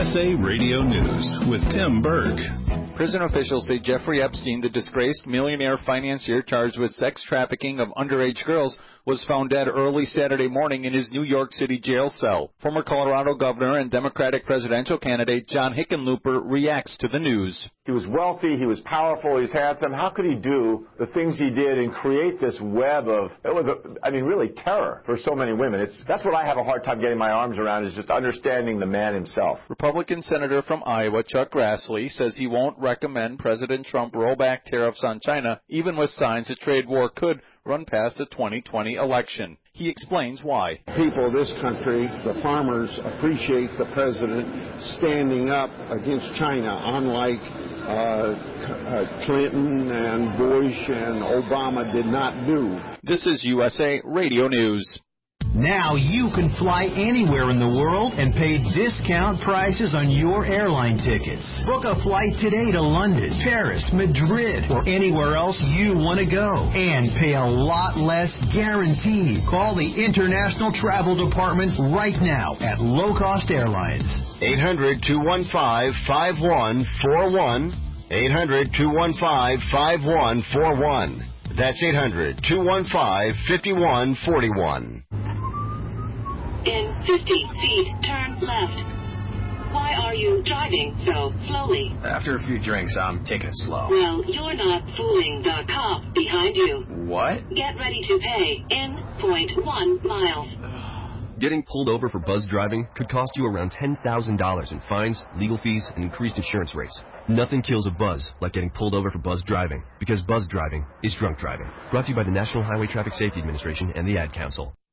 USA Radio News with Tim Berg. Prison officials say Jeffrey Epstein, the disgraced millionaire financier charged with sex trafficking of underage girls, was found dead early Saturday morning in his New York City jail cell. Former Colorado governor and Democratic presidential candidate John Hickenlooper reacts to the news. He was wealthy, he was powerful, he was handsome. How could he do the things he did and create this web of, really terror for so many women? That's what I have a hard time getting my arms around, is just understanding the man himself. Republican Senator from Iowa, Chuck Grassley, says he won't recommend President Trump roll back tariffs on China, even with signs a trade war could run past the 2020 election. He explains why. People of this country, the farmers, appreciate the president standing up against China, unlike Clinton and Bush and Obama did not do. This is USA Radio News. Now you can fly anywhere in the world and pay discount prices on your airline tickets. Book a flight today to London, Paris, Madrid, or anywhere else you want to go. And pay a lot less guaranteed. Call the International Travel Department right now at Low Cost Airlines. 800-215-5141. 800-215-5141. That's 800-215-5141. In 50 feet, turn left. Why are you driving so slowly? After a few drinks, I'm taking it slow. Well, you're not fooling the cop behind you. What? Get ready to pay in 0.1 miles. Getting pulled over for buzz driving could cost you around $10,000 in fines, legal fees, and increased insurance rates. Nothing kills a buzz like getting pulled over for buzz driving, because buzz driving is drunk driving. Brought to you by the National Highway Traffic Safety Administration and the Ad Council.